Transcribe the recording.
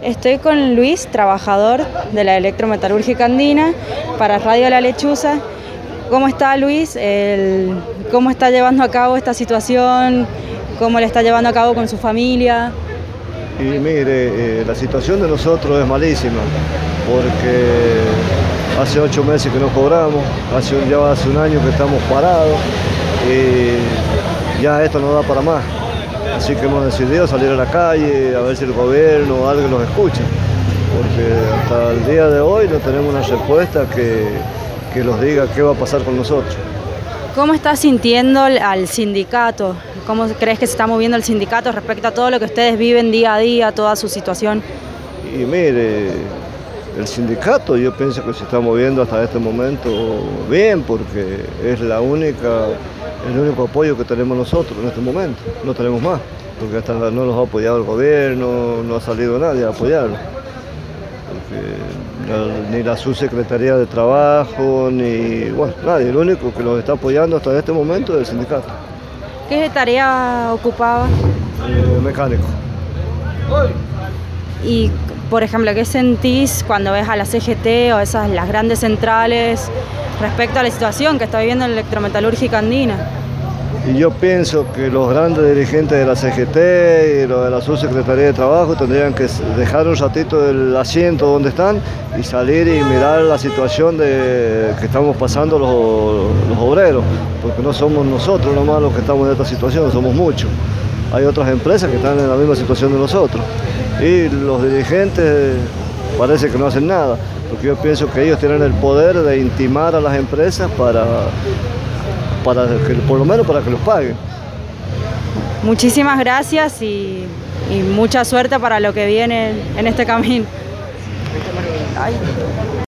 Estoy con Luis, trabajador de la Electrometalúrgica Andina, para Radio La Lechuza. ¿Cómo está Luis? ¿Cómo está llevando a cabo esta situación? ¿Cómo la está llevando a cabo con su familia? Y mire, la situación de nosotros es malísima, porque hace 8 meses que no cobramos, ya hace un año que estamos parados, y ya esto no da para más. Así que hemos decidido salir a la calle, a ver si el gobierno o alguien nos escucha, porque hasta el día de hoy no tenemos una respuesta que nos diga qué va a pasar con nosotros. ¿Cómo estás sintiendo al sindicato? ¿Cómo crees que se está moviendo el sindicato respecto a todo lo que ustedes viven día a día, toda su situación? Y mire, el sindicato yo pienso que se está moviendo hasta este momento bien, porque es el único apoyo que tenemos nosotros en este momento. No tenemos más, porque hasta no nos ha apoyado el gobierno, no ha salido nadie a apoyarlo. Ni la subsecretaría de Trabajo, ni nadie. El único que nos está apoyando hasta este momento es el sindicato. ¿Qué tarea ocupaba? Mecánico. Y, por ejemplo, ¿qué sentís cuando ves a la CGT o las grandes centrales respecto a la situación que está viviendo la Electrometalúrgica Andina? Y yo pienso que los grandes dirigentes de la CGT y los de la Subsecretaría de Trabajo tendrían que dejar un ratito el asiento donde están y salir y mirar la situación que estamos pasando los obreros, porque no somos nosotros nomás los que estamos en esta situación, somos muchos. Hay otras empresas que están en la misma situación de nosotros y los dirigentes parece que no hacen nada, porque yo pienso que ellos tienen el poder de intimar a las empresas para que, por lo menos para que los paguen. Muchísimas gracias y mucha suerte para lo que viene en este camino. Ay.